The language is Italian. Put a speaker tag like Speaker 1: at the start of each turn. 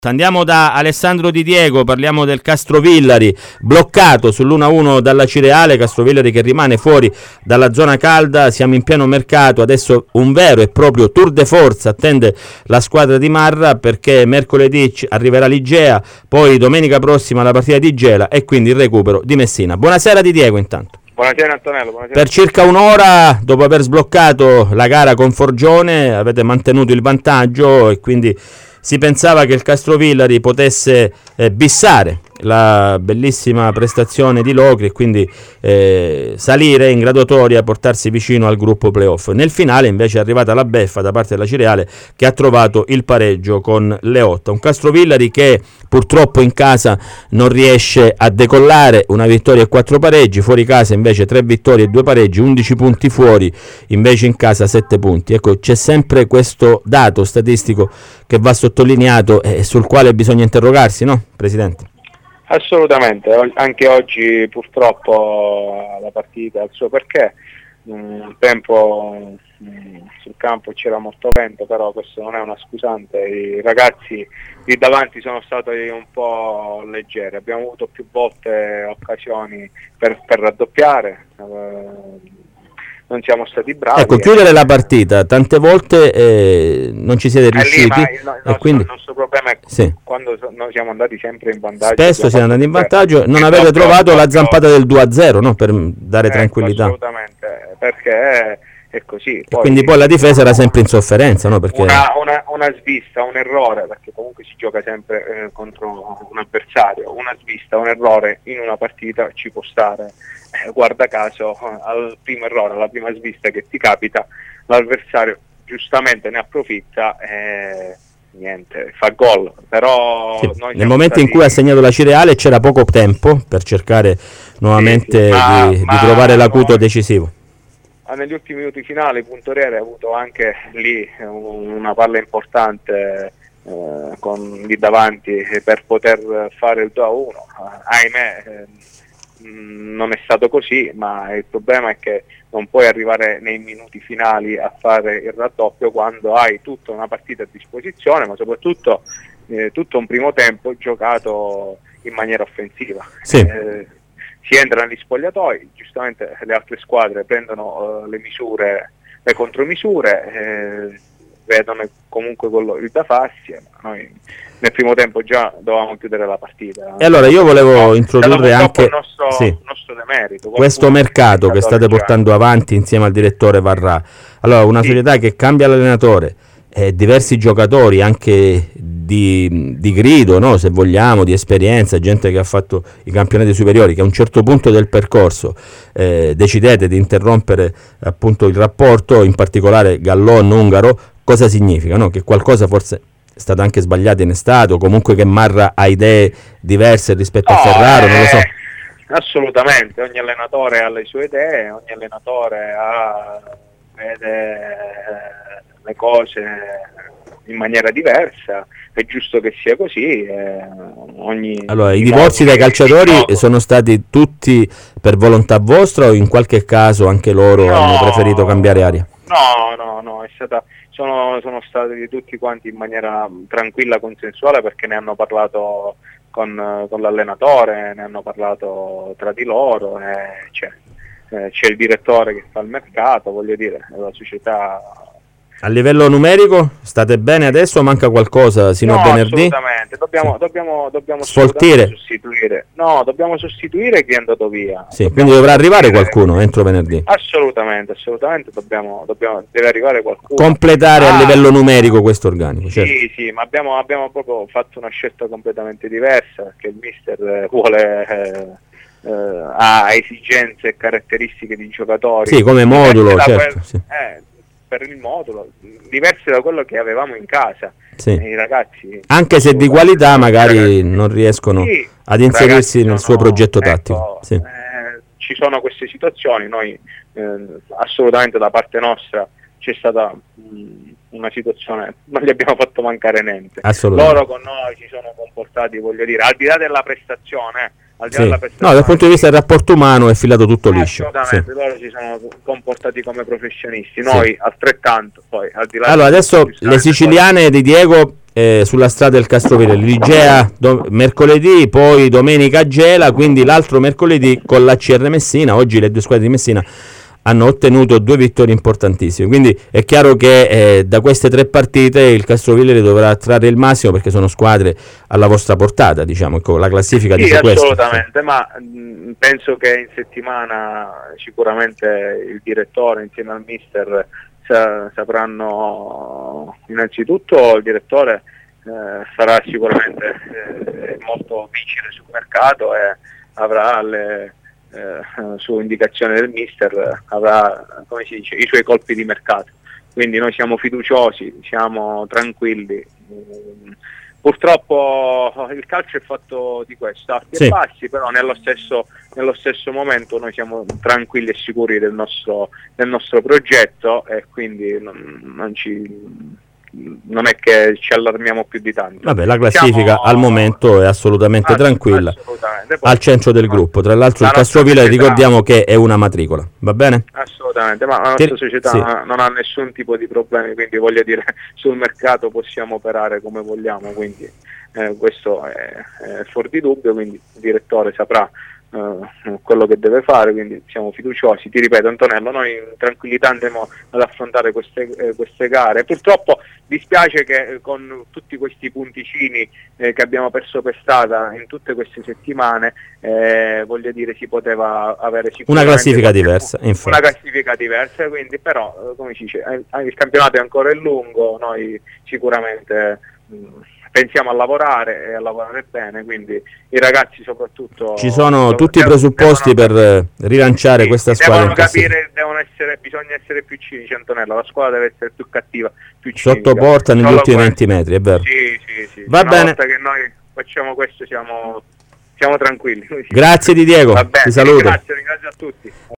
Speaker 1: Andiamo da Alessandro Di Diego, parliamo del Castrovillari, bloccato sull'1-1 dalla Cireale, Castrovillari che rimane fuori dalla zona calda, siamo in pieno mercato, adesso un vero e proprio tour de force attende la squadra di Marra, perché mercoledì arriverà l'Igea, poi domenica prossima la partita di Gela e quindi il recupero di Messina. Buonasera Di Diego intanto.
Speaker 2: Buonasera Antonello, buonasera.
Speaker 1: Per circa un'ora, dopo aver sbloccato la gara con Forgione, avete mantenuto il vantaggio e quindi si pensava che il Castrovillari potesse bissare la bellissima prestazione di Locri e quindi salire in graduatoria e portarsi vicino al gruppo playoff. Nel finale invece è arrivata la beffa da parte della Cireale, che ha trovato il pareggio con Leotta. Un Castrovillari che purtroppo in casa non riesce a decollare, una vittoria e 4 pareggi, fuori casa invece 3 vittorie e 2 pareggi, 11 punti fuori, invece in casa 7 punti. Ecco, c'è sempre questo dato statistico che va sottolineato e sul quale bisogna interrogarsi, no, Presidente?
Speaker 2: Assolutamente, anche oggi purtroppo la partita ha il suo perché, un tempo sul campo c'era molto vento, però questo non è una scusante, i ragazzi lì davanti sono stati un po' leggeri, abbiamo avuto più volte occasioni per raddoppiare, non siamo stati bravi.
Speaker 1: Ecco, chiudere la partita, tante volte non ci siete riusciti.
Speaker 2: Il nostro problema è quando noi siamo andati sempre in vantaggio.
Speaker 1: Spesso siamo andati in vantaggio, non avete trovato la zampata del 2-0, no? Per dare tranquillità.
Speaker 2: Assolutamente, perché è così.
Speaker 1: Quindi poi la difesa era sempre in sofferenza, no? Perché
Speaker 2: una svista, un errore, perché comunque si gioca sempre contro un avversario, una svista, un errore in una partita ci può stare. Guarda caso al primo errore, alla prima svista che ti capita, l'avversario giustamente ne approfitta e niente, fa gol. Però
Speaker 1: sì, nel momento in cui ha segnato la Cireale c'era poco tempo per cercare nuovamente di trovare l'acuto decisivo.
Speaker 2: Negli ultimi minuti finali Puntoriere ha avuto anche lì una palla importante con lì davanti per poter fare il 2-1. Ahimè, non è stato così, ma il problema è che non puoi arrivare nei minuti finali a fare il raddoppio quando hai tutta una partita a disposizione, ma soprattutto tutto un primo tempo giocato in maniera offensiva.
Speaker 1: Sì.
Speaker 2: Si entra negli spogliatoi, giustamente le altre squadre prendono le contromisure, vedono comunque il da farsi, ma noi nel primo tempo già dovevamo chiudere la partita.
Speaker 1: E allora io volevo introdurre anche
Speaker 2: il nostro demerito,
Speaker 1: questo mercato che state portando avanti insieme al direttore Varrà. Allora, una società che cambia l'allenatore, diversi giocatori anche di grido, no? Se vogliamo, di esperienza, gente che ha fatto i campionati superiori, che a un certo punto del percorso decidete di interrompere appunto il rapporto, in particolare Gallon, Ungaro, cosa significa? No? Che qualcosa forse è stato anche sbagliato in estate, o comunque che Marra ha idee diverse rispetto a Ferraro, non lo so.
Speaker 2: Assolutamente, ogni allenatore ha le sue idee, ogni allenatore vede le cose in maniera diversa, è giusto che sia così.
Speaker 1: Allora, i divorzi dai calciatori sono stati tutti per volontà vostra o in qualche caso anche loro hanno preferito cambiare aria?
Speaker 2: No, sono stati tutti quanti in maniera tranquilla, consensuale, perché ne hanno parlato con l'allenatore, ne hanno parlato tra di loro, c'è il direttore che fa il mercato, voglio dire, la società.
Speaker 1: A livello numerico state bene adesso o manca qualcosa sino a venerdì?
Speaker 2: Assolutamente, dobbiamo sostituire. No, dobbiamo sostituire chi è andato via.
Speaker 1: Sì, quindi dovrà arrivare qualcuno entro venerdì.
Speaker 2: Assolutamente, deve arrivare qualcuno.
Speaker 1: Completare a livello numerico questo organico. Certo.
Speaker 2: Sì, ma abbiamo proprio fatto una scelta completamente diversa, perché il mister vuole ha esigenze e caratteristiche di giocatori.
Speaker 1: Sì, come modulo, certo.
Speaker 2: Per il modulo, diverse da quello che avevamo in casa.
Speaker 1: Sì.
Speaker 2: I ragazzi,
Speaker 1: anche se di qualità magari non riescono ad inserirsi nel suo progetto tattico. Sì.
Speaker 2: Ci sono queste situazioni, noi assolutamente da parte nostra c'è stata una situazione, non gli abbiamo fatto mancare niente. Loro con noi si sono comportati, voglio dire, al di là della prestazione,
Speaker 1: no, dal punto di vista del rapporto umano è filato tutto liscio.
Speaker 2: Assolutamente, loro si sono comportati come professionisti, noi altrettanto. Poi, al di là
Speaker 1: allora adesso le siciliane di Diego sulla strada del Castrovillari, Ligea mercoledì, poi domenica Gela, quindi l'altro mercoledì con la CR Messina. Oggi le due squadre di Messina hanno ottenuto 2 vittorie importantissime, quindi è chiaro che da queste 3 partite il Castrovillari dovrà trarre il massimo, perché sono squadre alla vostra portata, diciamo, ecco, la classifica dice questo.
Speaker 2: Assolutamente, ma penso che in settimana sicuramente il direttore insieme al mister sapranno, innanzitutto il direttore sarà sicuramente molto vigile sul mercato e avrà su indicazione del mister avrà, come si dice, i suoi colpi di mercato, quindi noi siamo fiduciosi, siamo tranquilli. Purtroppo il calcio è fatto di questo, alti e bassi, però nello stesso momento noi siamo tranquilli e sicuri del nostro progetto, e quindi non è che ci allarmiamo più di tanto.
Speaker 1: Vabbè, la classifica al momento è assolutamente tranquilla,
Speaker 2: assolutamente.
Speaker 1: Al centro del gruppo. Tra l'altro il Castrovillari, ricordiamo che è una matricola, va bene?
Speaker 2: Assolutamente, ma la nostra società non ha nessun tipo di problemi, quindi voglio dire, sul mercato possiamo operare come vogliamo, quindi questo è fuori di dubbio, quindi il direttore saprà quello che deve fare, quindi siamo fiduciosi. Ti ripeto, Antonello, noi in tranquillità andremo ad affrontare queste gare. Purtroppo dispiace che con tutti questi punticini che abbiamo perso per strada in tutte queste settimane, voglio dire, si poteva avere
Speaker 1: una classifica diversa,
Speaker 2: una classifica diversa, quindi però come si dice, il campionato è ancora lungo, noi sicuramente pensiamo a lavorare e a lavorare bene, quindi i ragazzi soprattutto
Speaker 1: ci sono tutti i presupposti per rilanciare questa squadra.
Speaker 2: Devono capire, bisogna essere più cinici, Antonello, la squadra deve essere più cattiva, più
Speaker 1: sotto porta negli ultimi 20 metri, è vero.
Speaker 2: Sì.
Speaker 1: Va bene.
Speaker 2: Una volta che noi facciamo questo siamo tranquilli.
Speaker 1: Grazie di Diego,
Speaker 2: Va bene,
Speaker 1: ti saluto.
Speaker 2: Ringrazio a tutti.